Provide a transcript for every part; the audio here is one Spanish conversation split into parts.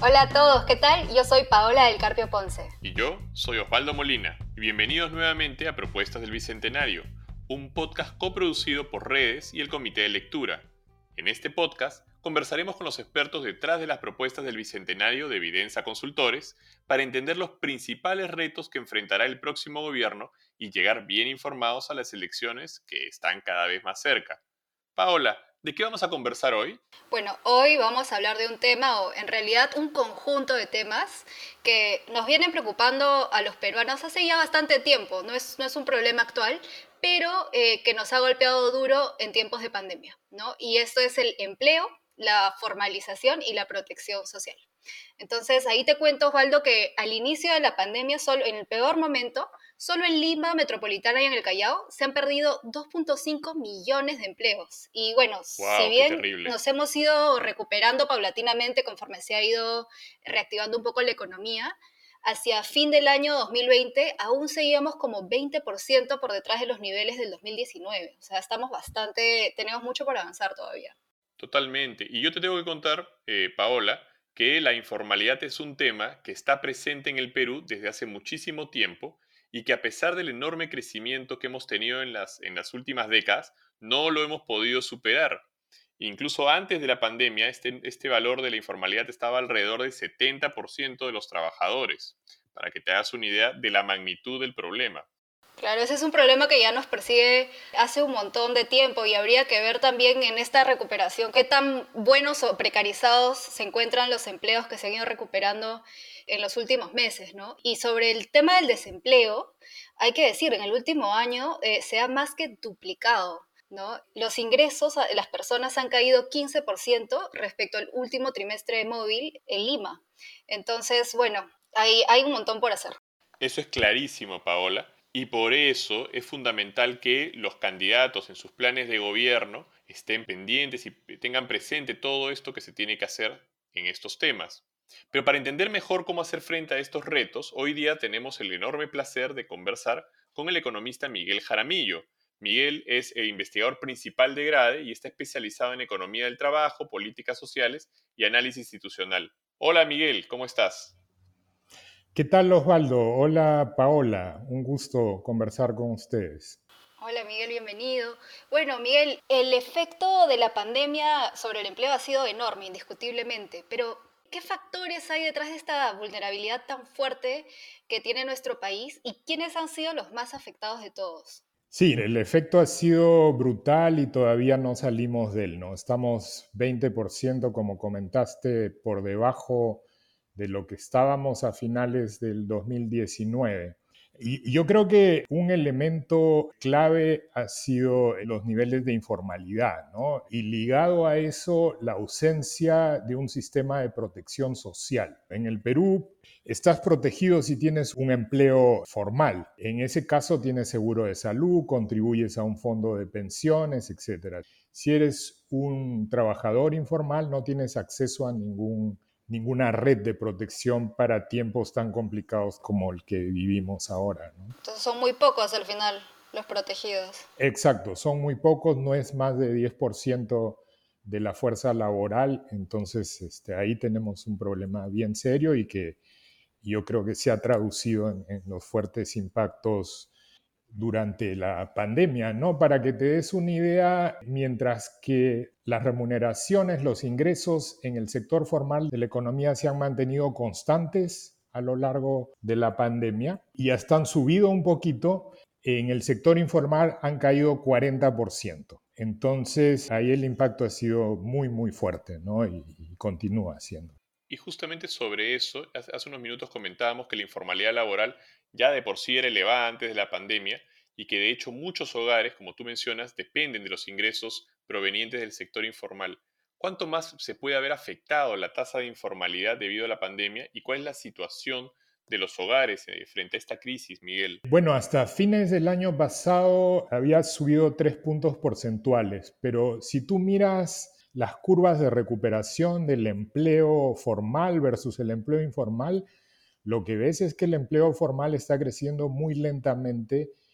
Hola a todos, ¿qué tal? Yo soy Paola del Carpio Ponce. Y yo soy Osvaldo Molina, y bienvenidos nuevamente a Propuestas del Bicentenario, un podcast coproducido por Redes y el Comité de Lectura. En este podcast conversaremos con los expertos detrás de las propuestas del Bicentenario de Videnza Consultores para entender los principales retos que enfrentará el próximo gobierno y llegar bien informados a las elecciones que están cada vez más cerca. Paola, ¿de qué vamos a conversar hoy? Bueno, hoy vamos a hablar de un tema, o en realidad un conjunto de temas que nos vienen preocupando a los peruanos hace ya bastante tiempo. No es un problema actual, pero que nos ha golpeado duro en tiempos de pandemia, ¿no? Y esto es el empleo, la formalización y la protección social. Entonces, ahí te cuento, Osvaldo, que al inicio de la pandemia, solo en el peor momento, solo en Lima Metropolitana y en el Callao se han perdido 2.5 millones de empleos. Y bueno, si ¡Wow, qué bien terrible! nos hemos ido recuperando paulatinamente conforme se ha ido reactivando un poco la economía, hacia fin del año 2020 aún seguíamos como 20% por detrás de los niveles del 2019. O sea, tenemos mucho por avanzar todavía. Totalmente. Y yo te tengo que contar, Paola, que la informalidad es un tema que está presente en el Perú desde hace muchísimo tiempo y que a pesar del enorme crecimiento que hemos tenido en las últimas décadas, no lo hemos podido superar. Incluso antes de la pandemia, este valor de la informalidad estaba alrededor del 70% de los trabajadores, para que te hagas una idea de la magnitud del problema. Claro, ese es un problema que ya nos persigue hace un montón de tiempo y habría que ver también en esta recuperación qué tan buenos o precarizados se encuentran los empleos que se han ido recuperando en los últimos meses, ¿no? Y sobre el tema del desempleo, hay que decir, en el último año se ha más que duplicado, ¿no? Los ingresos de las personas han caído 15% respecto al último trimestre móvil en Lima. Entonces, bueno, hay un montón por hacer. Eso es clarísimo, Paola, y por eso es fundamental que los candidatos en sus planes de gobierno estén pendientes y tengan presente todo esto que se tiene que hacer en estos temas. Pero para entender mejor cómo hacer frente a estos retos, hoy día tenemos el enorme placer de conversar con el economista Miguel Jaramillo. Miguel es el investigador principal de GRADE y está especializado en economía del trabajo, políticas sociales y análisis institucional. Hola Miguel, ¿cómo estás? ¿Qué tal, Osvaldo? Hola, Paola. Un gusto conversar con ustedes. Hola Miguel, bienvenido. Bueno, Miguel, el efecto de la pandemia sobre el empleo ha sido enorme, indiscutiblemente, pero ¿qué factores hay detrás de esta vulnerabilidad tan fuerte que tiene nuestro país y quiénes han sido los más afectados de todos? Sí, el efecto ha sido brutal y todavía no salimos de él, ¿no? Estamos 20%, como comentaste, por debajo de lo que estábamos a finales del 2019. Y yo creo que un elemento clave ha sido los niveles de informalidad, ¿no? Y ligado a eso, la ausencia de un sistema de protección social. En el Perú, estás protegido si tienes un empleo formal. En ese caso tienes seguro de salud, contribuyes a un fondo de pensiones, etcétera. Si eres un trabajador informal, no tienes acceso a ninguna red de protección para tiempos tan complicados como el que vivimos ahora, ¿no? Entonces son muy pocos al final los protegidos. Exacto, son muy pocos, no es más de 10% de la fuerza laboral, entonces ahí tenemos un problema bien serio y que yo creo que se ha traducido en los fuertes impactos durante la pandemia, ¿no? Para que te des una idea, mientras que las remuneraciones, los ingresos en el sector formal de la economía se han mantenido constantes a lo largo de la pandemia y hasta han subido un poquito, en el sector informal han caído 40%. Entonces, ahí el impacto ha sido muy, muy fuerte, ¿no? Y continúa siendo. Y justamente sobre eso, hace unos minutos comentábamos que la informalidad laboral ya de por sí era elevada antes de la pandemia y que de hecho muchos hogares, como tú mencionas, dependen de los ingresos provenientes del sector informal. ¿Cuánto más se puede haber afectado la tasa de informalidad debido a la pandemia y cuál es la situación de los hogares frente a esta crisis, Miguel? Bueno, hasta fines del año pasado había subido 3 puntos porcentuales, pero si tú miras las curvas de recuperación del empleo formal versus el empleo informal, lo que ves es que el empleo formal está creciendo muy lentamente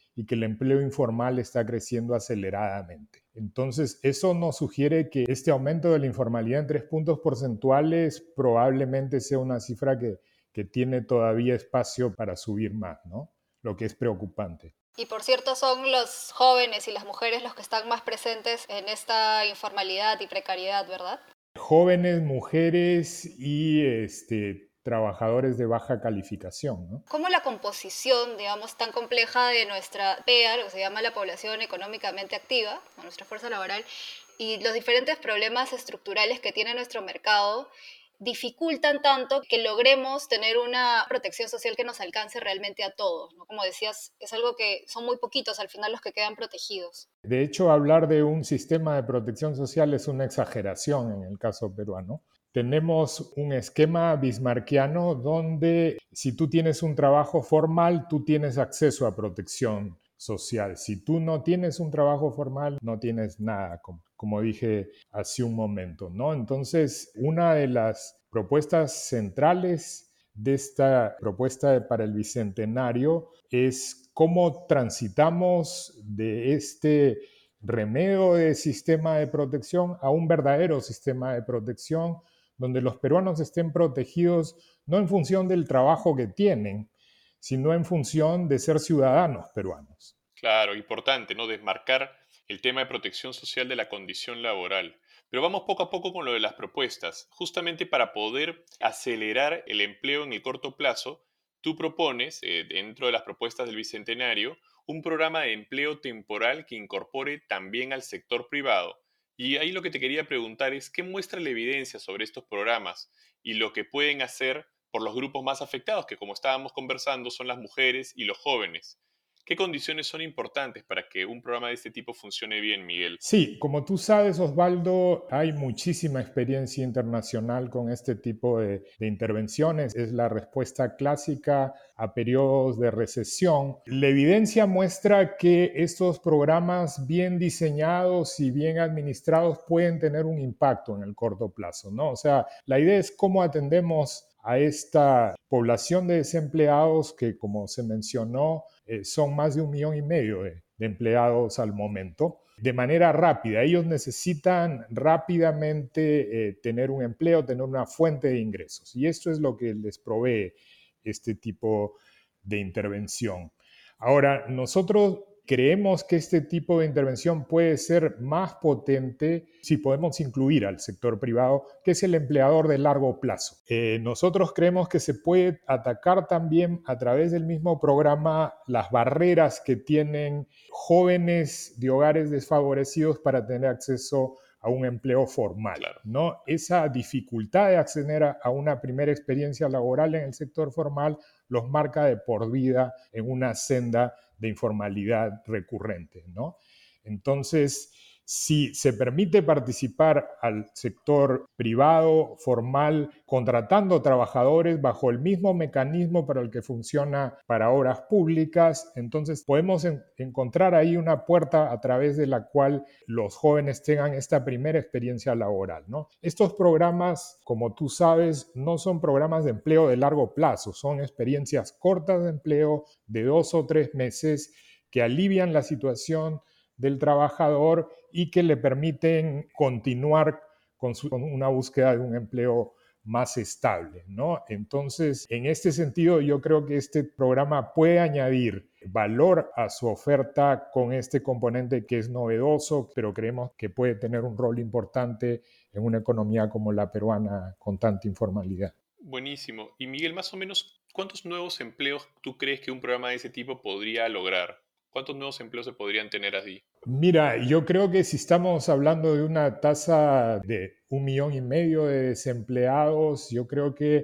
y que el empleo informal está creciendo aceleradamente. Entonces, eso nos sugiere que este aumento de la informalidad en 3 puntos porcentuales probablemente sea una cifra que tiene todavía espacio para subir más, ¿no? Lo que es preocupante. Y por cierto, son los jóvenes y las mujeres los que están más presentes en esta informalidad y precariedad, ¿verdad? Jóvenes, mujeres y trabajadores de baja calificación, ¿no? ¿Cómo la composición, digamos, tan compleja de nuestra PEA, lo que se llama la población económicamente activa, o nuestra fuerza laboral, y los diferentes problemas estructurales que tiene nuestro mercado, dificultan tanto que logremos tener una protección social que nos alcance realmente a todos, ¿no? Como decías, es algo que son muy poquitos al final los que quedan protegidos. De hecho, hablar de un sistema de protección social es una exageración en el caso peruano. Tenemos un esquema bismarckiano donde si tú tienes un trabajo formal, tú tienes acceso a protección social. Si tú no tienes un trabajo formal, no tienes nada, como dije hace un momento, ¿no? Entonces, una de las propuestas centrales de esta propuesta para el Bicentenario es cómo transitamos de este remedio de sistema de protección a un verdadero sistema de protección donde los peruanos estén protegidos no en función del trabajo que tienen, sino en función de ser ciudadanos peruanos. Claro, importante, ¿no? Desmarcar el tema de protección social de la condición laboral. Pero vamos poco a poco con lo de las propuestas. Justamente para poder acelerar el empleo en el corto plazo, tú propones, dentro de las propuestas del Bicentenario, un programa de empleo temporal que incorpore también al sector privado. Y ahí lo que te quería preguntar es, ¿qué muestra la evidencia sobre estos programas y lo que pueden hacer por los grupos más afectados, que como estábamos conversando son las mujeres y los jóvenes? ¿Qué condiciones son importantes para que un programa de este tipo funcione bien, Miguel? Sí, como tú sabes, Osvaldo, hay muchísima experiencia internacional con este tipo de intervenciones. Es la respuesta clásica a periodos de recesión. La evidencia muestra que estos programas bien diseñados y bien administrados pueden tener un impacto en el corto plazo, ¿no? O sea, la idea es cómo atendemos a esta población de desempleados que, como se mencionó, son más de 1,5 millones de empleados al momento, de manera rápida. Ellos necesitan rápidamente tener un empleo, tener una fuente de ingresos. Y esto es lo que les provee este tipo de intervención. Ahora, nosotros creemos que este tipo de intervención puede ser más potente si podemos incluir al sector privado, que es el empleador de largo plazo. Nosotros creemos que se puede atacar también a través del mismo programa las barreras que tienen jóvenes de hogares desfavorecidos para tener acceso a un empleo formal, Claro. ¿no? Esa dificultad de acceder a una primera experiencia laboral en el sector formal los marca de por vida en una senda de informalidad recurrente, ¿no? Entonces, si se permite participar al sector privado formal contratando trabajadores bajo el mismo mecanismo para el que funciona para obras públicas, entonces podemos encontrar ahí una puerta a través de la cual los jóvenes tengan esta primera experiencia laboral, ¿no? Estos programas, como tú sabes, no son programas de empleo de largo plazo, son experiencias cortas de empleo de 2 o 3 meses que alivian la situación del trabajador y que le permiten continuar con una búsqueda de un empleo más estable, ¿no? Entonces, en este sentido, yo creo que este programa puede añadir valor a su oferta con este componente que es novedoso, pero creemos que puede tener un rol importante en una economía como la peruana con tanta informalidad. Buenísimo. Y Miguel, más o menos, ¿cuántos nuevos empleos tú crees que un programa de ese tipo podría lograr? ¿Cuántos nuevos empleos se podrían tener así? Mira, yo creo que si estamos hablando de una tasa de 1,5 millones de desempleados, yo creo que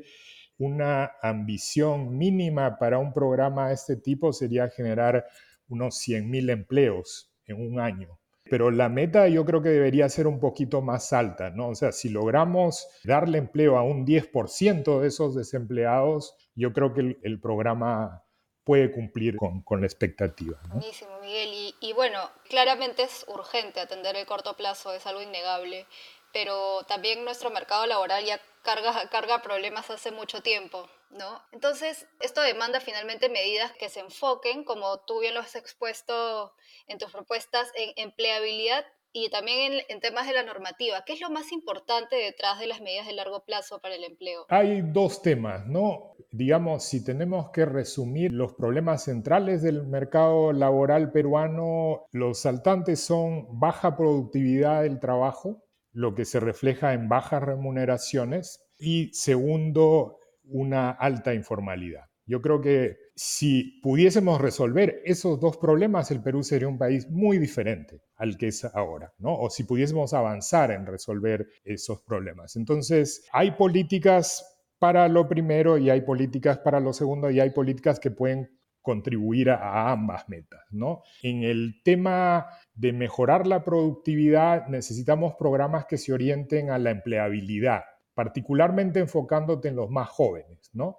una ambición mínima para un programa de este tipo sería generar unos 100,000 empleos en un año. Pero la meta yo creo que debería ser un poquito más alta, ¿no? O sea, si logramos darle empleo a un 10% de esos desempleados, yo creo que el programa puede cumplir con la expectativa, ¿no? Buenísimo, Miguel. Y bueno, claramente es urgente atender el corto plazo, es algo innegable, pero también nuestro mercado laboral ya carga problemas hace mucho tiempo. ¿no? Entonces, esto demanda finalmente medidas que se enfoquen, como tú bien lo has expuesto en tus propuestas, en empleabilidad y también en temas de la normativa. ¿Qué es lo más importante detrás de las medidas de largo plazo para el empleo? Hay dos temas, ¿no? Digamos, si tenemos que resumir los problemas centrales del mercado laboral peruano, los saltantes son baja productividad del trabajo, lo que se refleja en bajas remuneraciones, y segundo, una alta informalidad. Yo creo que si pudiésemos resolver esos dos problemas, el Perú sería un país muy diferente al que es ahora, ¿no? O si pudiésemos avanzar en resolver esos problemas. Entonces, hay políticas para lo primero y hay políticas para lo segundo y hay políticas que pueden contribuir a ambas metas, ¿no? En el tema de mejorar la productividad, necesitamos programas que se orienten a la empleabilidad, particularmente enfocándote en los más jóvenes, ¿no?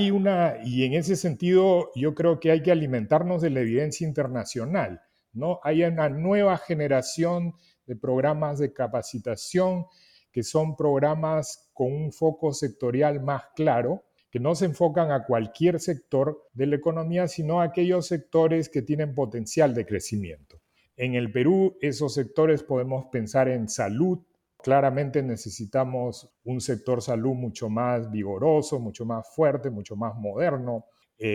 Y en ese sentido yo creo que hay que alimentarnos de la evidencia internacional, ¿no? Hay una nueva generación de programas de capacitación que son programas con un foco sectorial más claro, que no se enfocan a cualquier sector de la economía, sino a aquellos sectores que tienen potencial de crecimiento. En el Perú, esos sectores podemos pensar en salud. Claramente necesitamos un sector salud mucho más vigoroso, mucho más fuerte, mucho más moderno.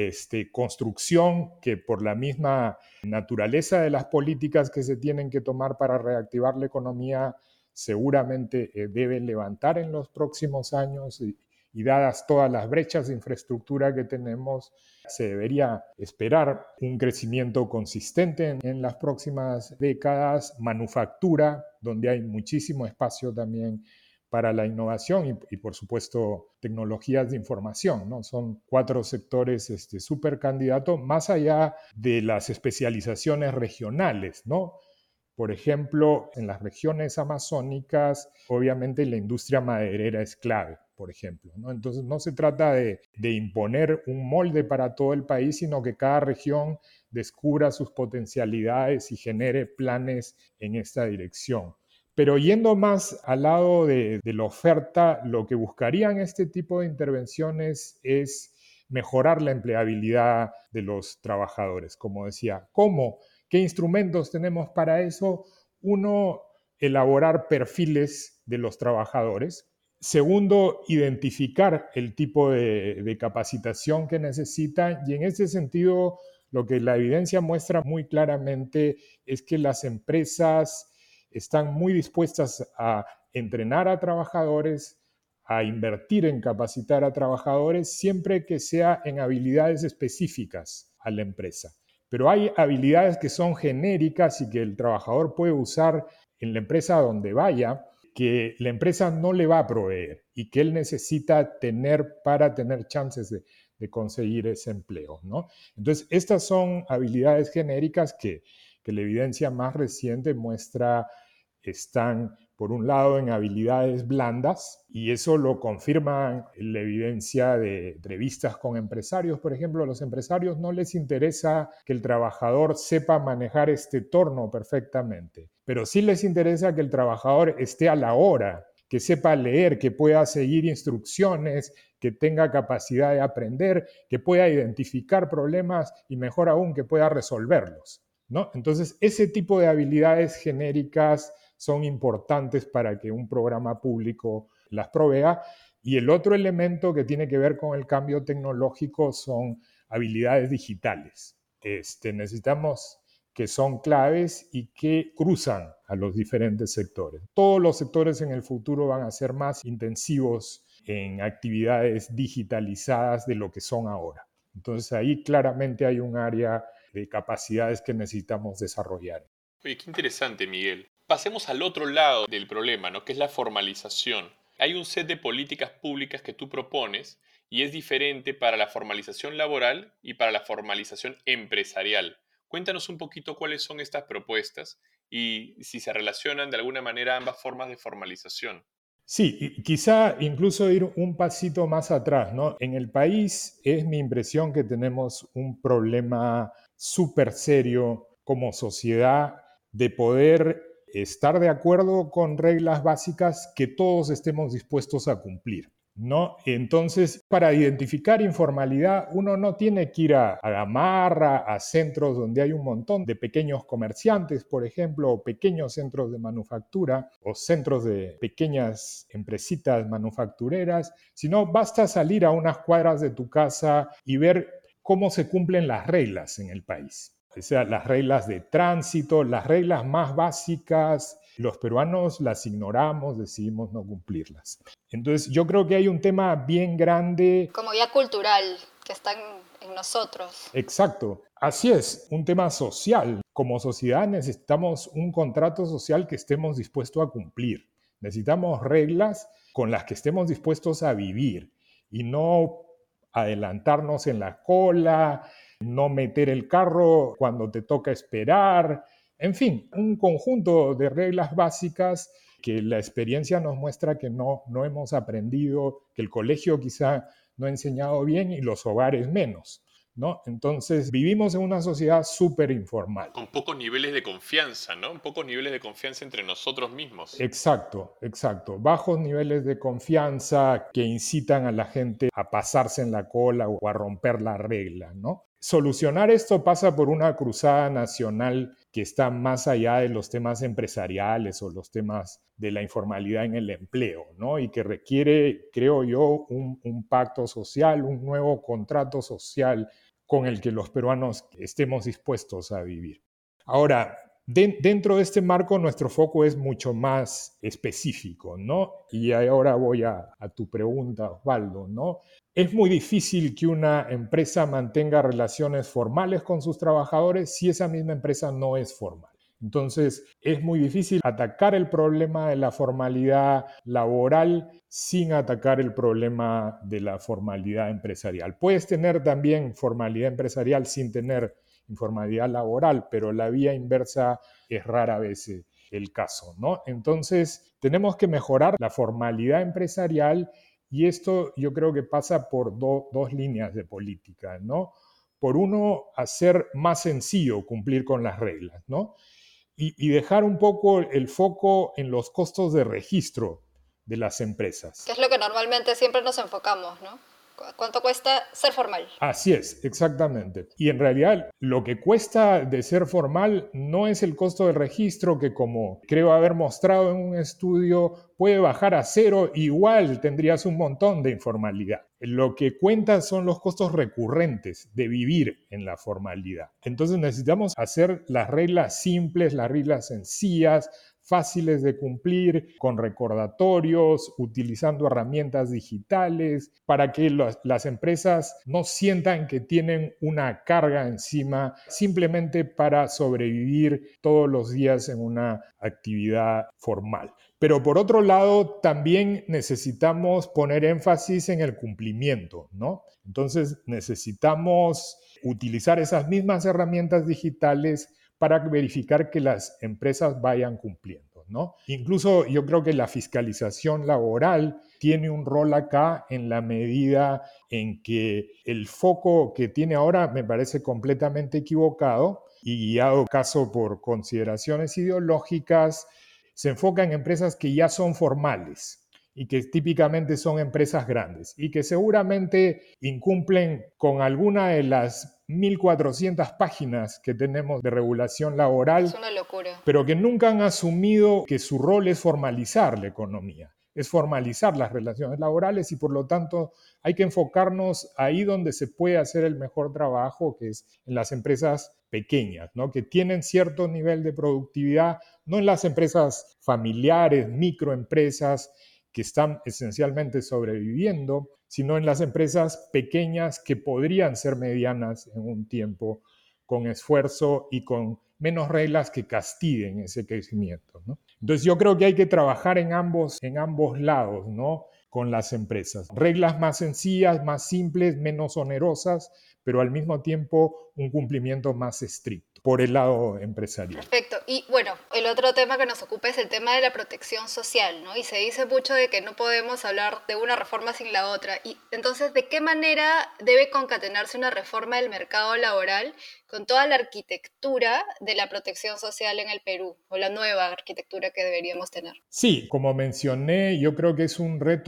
Construcción, que por la misma naturaleza de las políticas que se tienen que tomar para reactivar la economía, seguramente deben levantar en los próximos años y dadas todas las brechas de infraestructura que tenemos, se debería esperar un crecimiento consistente en las próximas décadas. Manufactura, donde hay muchísimo espacio también para la innovación y por supuesto tecnologías de información, ¿no? Son cuatro sectores súper candidatos, más allá de las especializaciones regionales, ¿no? Por ejemplo, en las regiones amazónicas, obviamente la industria maderera es clave, por ejemplo, ¿no? Entonces no se trata de imponer un molde para todo el país, sino que cada región descubra sus potencialidades y genere planes en esta dirección. Pero yendo más al lado de la oferta, lo que buscarían este tipo de intervenciones es mejorar la empleabilidad de los trabajadores. Como decía, ¿cómo? ¿Qué instrumentos tenemos para eso? Uno, elaborar perfiles de los trabajadores. Segundo, identificar el tipo de capacitación que necesitan. Y en ese sentido, lo que la evidencia muestra muy claramente es que las empresas están muy dispuestas a entrenar a trabajadores, a invertir en capacitar a trabajadores, siempre que sea en habilidades específicas a la empresa. Pero hay habilidades que son genéricas y que el trabajador puede usar en la empresa donde vaya, que la empresa no le va a proveer y que él necesita tener para tener chances de conseguir ese empleo, ¿no? Entonces, estas son habilidades genéricas que la evidencia más reciente muestra están, por un lado, en habilidades blandas, y eso lo confirma la evidencia de entrevistas con empresarios. Por ejemplo, a los empresarios no les interesa que el trabajador sepa manejar este torno perfectamente, pero sí les interesa que el trabajador esté a la hora, que sepa leer, que pueda seguir instrucciones, que tenga capacidad de aprender, que pueda identificar problemas y mejor aún que pueda resolverlos, ¿no? Entonces, ese tipo de habilidades genéricas son importantes para que un programa público las provea. Y el otro elemento que tiene que ver con el cambio tecnológico son habilidades digitales. Necesitamos que son claves y que cruzan a los diferentes sectores. Todos los sectores en el futuro van a ser más intensivos en actividades digitalizadas de lo que son ahora. Entonces ahí claramente hay un área de capacidades que necesitamos desarrollar. Oye, qué interesante, Miguel. Pasemos al otro lado del problema, ¿no? Que es la formalización. Hay un set de políticas públicas que tú propones y es diferente para la formalización laboral y para la formalización empresarial. Cuéntanos un poquito cuáles son estas propuestas y si se relacionan de alguna manera ambas formas de formalización. Sí, y quizá incluso ir un pasito más atrás, ¿no? En el país es mi impresión que tenemos un problema súper serio como sociedad de poder estar de acuerdo con reglas básicas que todos estemos dispuestos a cumplir, ¿no? Entonces, para identificar informalidad, uno no tiene que ir a Gamarra, a centros donde hay un montón de pequeños comerciantes, por ejemplo, o pequeños centros de manufactura, o centros de pequeñas empresitas manufactureras, sino basta salir a unas cuadras de tu casa y ver cómo se cumplen las reglas en el país. O sea, las reglas de tránsito, las reglas más básicas, los peruanos las ignoramos, decidimos no cumplirlas. Entonces, yo creo que hay un tema bien grande. Como ya cultural, que está en nosotros. Exacto, así es, un tema social. Como sociedad necesitamos un contrato social que estemos dispuestos a cumplir. Necesitamos reglas con las que estemos dispuestos a vivir y no adelantarnos en la cola, no meter el carro cuando te toca esperar, en fin, un conjunto de reglas básicas que la experiencia nos muestra que no hemos aprendido, que el colegio quizá no ha enseñado bien y los hogares menos, ¿no? Entonces vivimos en una sociedad súper informal. Con pocos niveles de confianza, ¿no? Pocos niveles de confianza entre nosotros mismos. Exacto, exacto. Bajos niveles de confianza que incitan a la gente a pasarse en la cola o a romper la regla, ¿no? Solucionar esto pasa por una cruzada nacional que está más allá de los temas empresariales o los temas de la informalidad en el empleo, ¿no? Y que requiere, creo yo, un pacto social, un nuevo contrato social con el que los peruanos estemos dispuestos a vivir. Ahora, dentro de este marco, nuestro foco es mucho más específico, ¿no? Y ahora voy a tu pregunta, Osvaldo, ¿no? Es muy difícil que una empresa mantenga relaciones formales con sus trabajadores si esa misma empresa no es formal. Entonces, es muy difícil atacar el problema de la formalidad laboral sin atacar el problema de la formalidad empresarial. Puedes tener también formalidad empresarial sin tener informalidad laboral, pero la vía inversa es rara vez el caso, ¿no? Entonces, tenemos que mejorar la formalidad empresarial y esto yo creo que pasa por dos líneas de política, ¿no? Por uno, hacer más sencillo cumplir con las reglas, ¿no? Y dejar un poco el foco en los costos de registro de las empresas. Que es lo que normalmente siempre nos enfocamos, ¿no? ¿Cuánto cuesta ser formal? Así es, exactamente. Y en realidad lo que cuesta de ser formal no es el costo del registro, que como creo haber mostrado en un estudio, puede bajar a cero, igual tendrías un montón de informalidad. Lo que cuenta son los costos recurrentes de vivir en la formalidad. Entonces necesitamos hacer las reglas simples, las reglas sencillas, fáciles de cumplir, con recordatorios, utilizando herramientas digitales, para que las empresas no sientan que tienen una carga encima simplemente para sobrevivir todos los días en una actividad formal. Pero por otro lado, también necesitamos poner énfasis en el cumplimiento, ¿no? Entonces necesitamos utilizar esas mismas herramientas digitales para verificar que las empresas vayan cumpliendo, ¿no? Incluso yo creo que la fiscalización laboral tiene un rol acá en la medida en que el foco que tiene ahora me parece completamente equivocado y guiado caso por consideraciones ideológicas, se enfoca en empresas que ya son formales y que típicamente son empresas grandes y que seguramente incumplen con alguna de las 1.400 páginas que tenemos de regulación laboral. Es una locura. Pero que nunca han asumido que su rol es formalizar la economía, es formalizar las relaciones laborales y por lo tanto hay que enfocarnos ahí donde se puede hacer el mejor trabajo, que es en las empresas pequeñas, ¿no? Que tienen cierto nivel de productividad, no en las empresas familiares, microempresas, que están esencialmente sobreviviendo, sino en las empresas pequeñas que podrían ser medianas en un tiempo con esfuerzo y con menos reglas que castiguen ese crecimiento, ¿no? Entonces yo creo que hay que trabajar en ambos lados, ¿no? Con las empresas. Reglas más sencillas, más simples, menos onerosas, pero al mismo tiempo un cumplimiento más estricto por el lado empresarial. Perfecto. Y bueno, el otro tema que nos ocupa es el tema de la protección social, ¿no? Y se dice mucho de que no podemos hablar de una reforma sin la otra. Y entonces, ¿de qué manera debe concatenarse una reforma del mercado laboral con toda la arquitectura de la protección social en el Perú, o la nueva arquitectura que deberíamos tener? Sí, como mencioné, yo creo que es un reto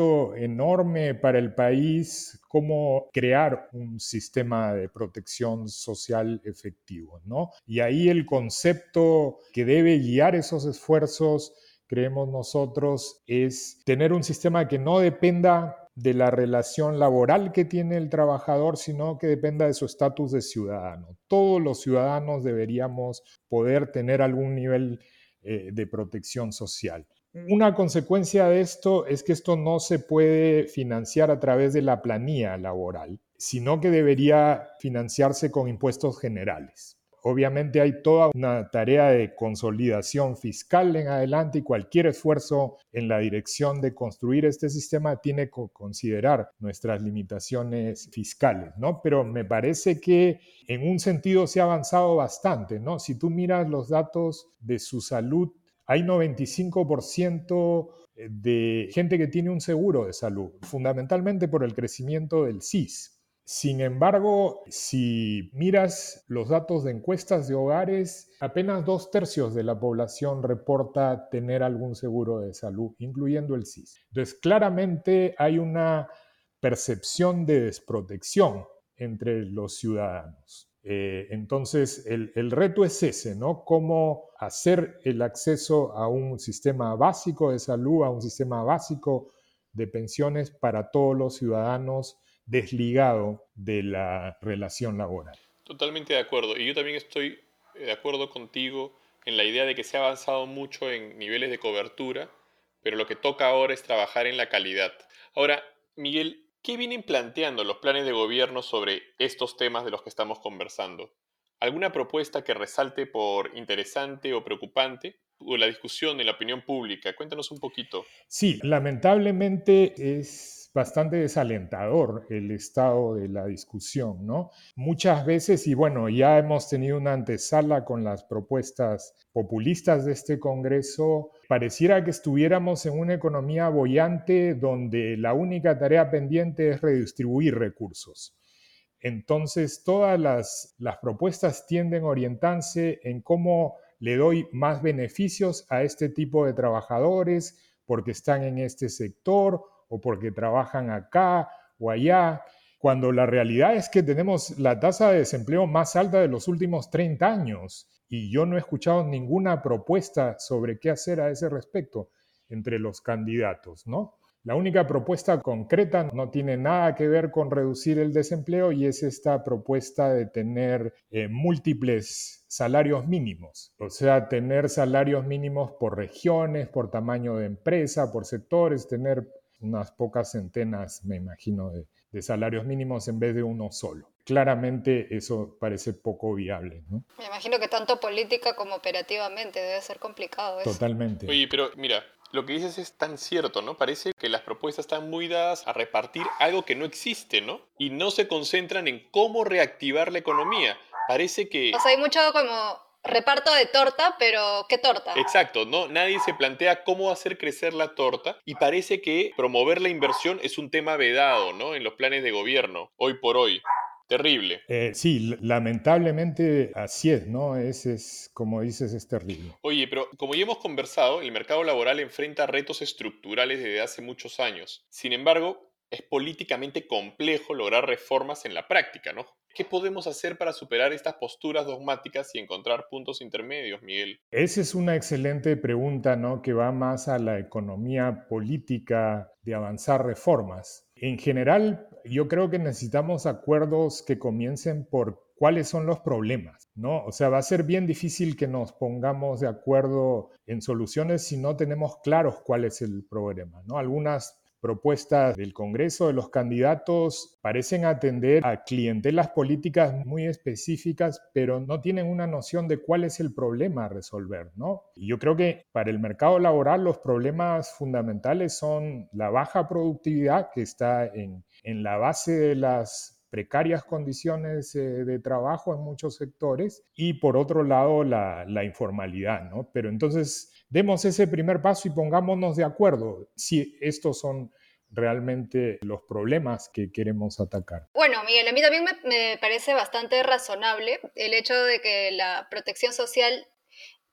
reto enorme para el país cómo crear un sistema de protección social efectivo, ¿no? Y ahí el concepto que debe guiar esos esfuerzos, creemos nosotros, es tener un sistema que no dependa de la relación laboral que tiene el trabajador, sino que dependa de su estatus de ciudadano. Todos los ciudadanos deberíamos poder tener algún nivel de protección social. Una consecuencia de esto es que esto no se puede financiar a través de la planilla laboral, sino que debería financiarse con impuestos generales. Obviamente hay toda una tarea de consolidación fiscal en adelante y cualquier esfuerzo en la dirección de construir este sistema tiene que considerar nuestras limitaciones fiscales, ¿no? Pero me parece que en un sentido se ha avanzado bastante, ¿no? Si tú miras los datos de su salud, hay 95% de gente que tiene un seguro de salud, fundamentalmente por el crecimiento del SIS. Sin embargo, si miras los datos de encuestas de hogares, apenas 2/3 de la población reporta tener algún seguro de salud, incluyendo el SIS. Entonces, claramente hay una percepción de desprotección entre los ciudadanos. Entonces, el reto es ese, ¿no? Cómo hacer el acceso a un sistema básico de salud, a un sistema básico de pensiones para todos los ciudadanos, desligado de la relación laboral. Totalmente de acuerdo. Y yo también estoy de acuerdo contigo en la idea de que se ha avanzado mucho en niveles de cobertura, pero lo que toca ahora es trabajar en la calidad. Ahora, Miguel, ¿qué vienen planteando los planes de gobierno sobre estos temas de los que estamos conversando? ¿Alguna propuesta que resalte por interesante o preocupante? ¿O la discusión en la opinión pública? Cuéntanos un poquito. Sí, lamentablemente es bastante desalentador el estado de la discusión, ¿no? Muchas veces, y bueno, ya hemos tenido una antesala con las propuestas populistas de este Congreso, pareciera que estuviéramos en una economía boyante donde la única tarea pendiente es redistribuir recursos. Entonces, todas las propuestas tienden a orientarse en cómo le doy más beneficios a este tipo de trabajadores porque están en este sector o porque trabajan acá o allá, cuando la realidad es que tenemos la tasa de desempleo más alta de los últimos 30 años y yo no he escuchado ninguna propuesta sobre qué hacer a ese respecto entre los candidatos, ¿no? La única propuesta concreta no tiene nada que ver con reducir el desempleo y es esta propuesta de tener múltiples salarios mínimos, o sea, tener salarios mínimos por regiones, por tamaño de empresa, por sectores, tener unas pocas centenas, me imagino, de salarios mínimos en vez de uno solo. Claramente eso parece poco viable, ¿no? Me imagino que tanto política como operativamente debe ser complicado eso. Totalmente. Oye, pero mira, lo que dices es tan cierto, ¿no? Parece que las propuestas están muy dadas a repartir algo que no existe, ¿no? Y no se concentran en cómo reactivar la economía. Parece que... O sea, hay mucho como reparto de torta, pero ¿qué torta? Exacto, ¿no? Nadie se plantea cómo hacer crecer la torta y parece que promover la inversión es un tema vedado, ¿no? En los planes de gobierno, hoy por hoy. Terrible. Sí, lamentablemente así es, ¿no? Como dices, es terrible. Oye, pero como ya hemos conversado, el mercado laboral enfrenta retos estructurales desde hace muchos años. Sin embargo, es políticamente complejo lograr reformas en la práctica, ¿no? ¿Qué podemos hacer para superar estas posturas dogmáticas y encontrar puntos intermedios, Miguel? Esa es una excelente pregunta, ¿no? Que va más a la economía política de avanzar reformas. En general, yo creo que necesitamos acuerdos que comiencen por cuáles son los problemas, ¿no? O sea, va a ser bien difícil que nos pongamos de acuerdo en soluciones si no tenemos claros cuál es el problema, ¿no? Algunas propuestas del Congreso de los candidatos parecen atender a clientelas políticas muy específicas, pero no tienen una noción de cuál es el problema a resolver, ¿no? Y yo creo que para el mercado laboral los problemas fundamentales son la baja productividad que está en la base de las precarias condiciones de trabajo en muchos sectores y por otro lado la informalidad, ¿no? Pero entonces demos ese primer paso y pongámonos de acuerdo si estos son realmente los problemas que queremos atacar. Bueno, Miguel, a mí también me parece bastante razonable el hecho de que la protección social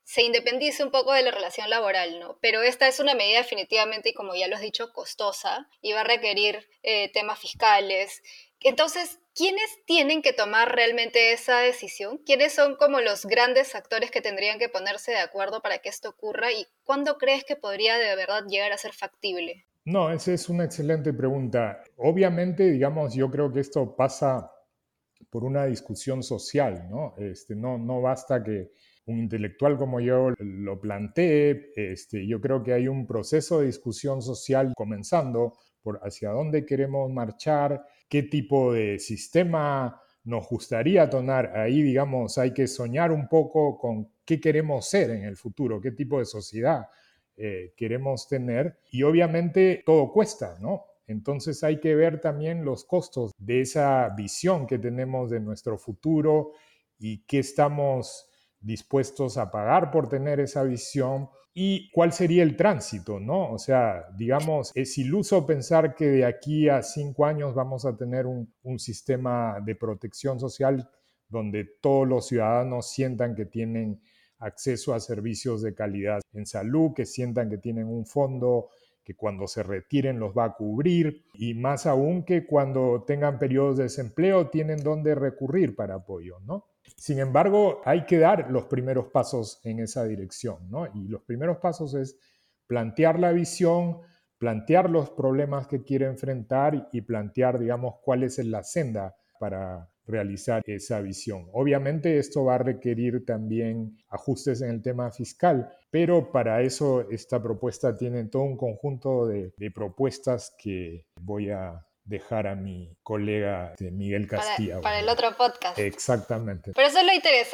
se independice un poco de la relación laboral, ¿no? Pero esta es una medida definitivamente, y como ya lo has dicho, costosa y va a requerir temas fiscales. Entonces, ¿quiénes tienen que tomar realmente esa decisión? ¿Quiénes son como los grandes actores que tendrían que ponerse de acuerdo para que esto ocurra? ¿Y cuándo crees que podría de verdad llegar a ser factible? No, esa es una excelente pregunta. Obviamente, digamos, yo creo que esto pasa por una discusión social, ¿no? No basta que un intelectual como yo lo plantee, yo creo que hay un proceso de discusión social comenzando por hacia dónde queremos marchar, qué tipo de sistema nos gustaría tomar. Ahí, digamos, hay que soñar un poco con qué queremos ser en el futuro, qué tipo de sociedad queremos tener. Y obviamente todo cuesta, ¿no? Entonces hay que ver también los costos de esa visión que tenemos de nuestro futuro y qué estamos dispuestos a pagar por tener esa visión y cuál sería el tránsito, ¿no? O sea, digamos, es iluso pensar que de aquí a 5 años vamos a tener un sistema de protección social donde todos los ciudadanos sientan que tienen acceso a servicios de calidad en salud, que sientan que tienen un fondo que cuando se retiren los va a cubrir y más aún que cuando tengan periodos de desempleo tienen dónde recurrir para apoyo, ¿no? Sin embargo, hay que dar los primeros pasos en esa dirección, ¿no? Y los primeros pasos es plantear la visión, plantear los problemas que quiere enfrentar y plantear, digamos, cuál es la senda para realizar esa visión. Obviamente esto va a requerir también ajustes en el tema fiscal, pero para eso esta propuesta tiene todo un conjunto de propuestas que voy a dejar a mi colega Miguel Castilla. Para el otro podcast. Exactamente. Pero eso es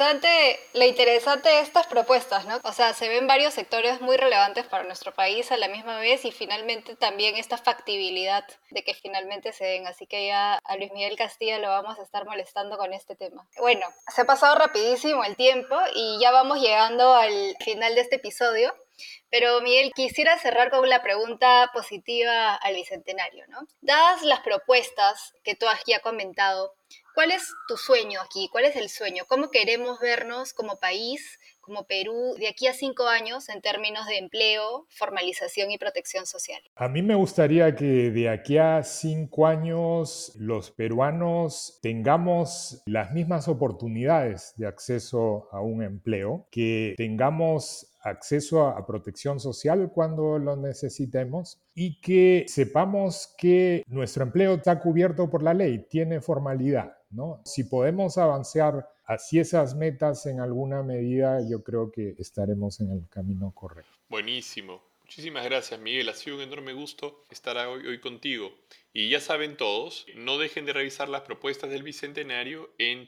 lo interesante de estas propuestas, ¿no? O sea, se ven varios sectores muy relevantes para nuestro país a la misma vez y finalmente también esta factibilidad de que finalmente se den. Así que ya a Luis Miguel Castilla lo vamos a estar molestando con este tema. Bueno, se ha pasado rapidísimo el tiempo y ya vamos llegando al final de este episodio. Pero Miguel, quisiera cerrar con la pregunta positiva al Bicentenario, ¿no? Dadas las propuestas que tú has ya comentado, ¿cuál es tu sueño aquí? ¿Cuál es el sueño? ¿Cómo queremos vernos como país, como Perú, de aquí a 5 años en términos de empleo, formalización y protección social? A mí me gustaría que de aquí a 5 años los peruanos tengamos las mismas oportunidades de acceso a un empleo, que tengamos acceso a protección social cuando lo necesitemos y que sepamos que nuestro empleo está cubierto por la ley, tiene formalidad, ¿no? Si podemos avanzar hacia esas metas en alguna medida, yo creo que estaremos en el camino correcto. Buenísimo. Muchísimas gracias, Miguel. Ha sido un enorme gusto estar hoy contigo. Y ya saben todos, no dejen de revisar las propuestas del Bicentenario en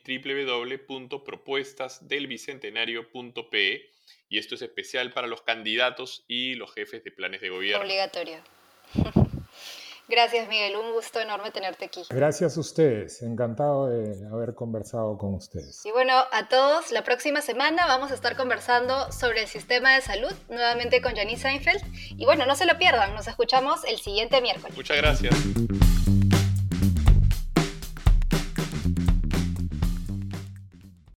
www.propuestasdelbicentenario.pe. Y esto es especial para los candidatos y los jefes de planes de gobierno. Obligatorio. Gracias, Miguel. Un gusto enorme tenerte aquí. Gracias a ustedes. Encantado de haber conversado con ustedes. Y bueno, a todos, la próxima semana vamos a estar conversando sobre el sistema de salud, nuevamente con Janice Seinfeld. Y bueno, no se lo pierdan, nos escuchamos el siguiente miércoles. Muchas gracias.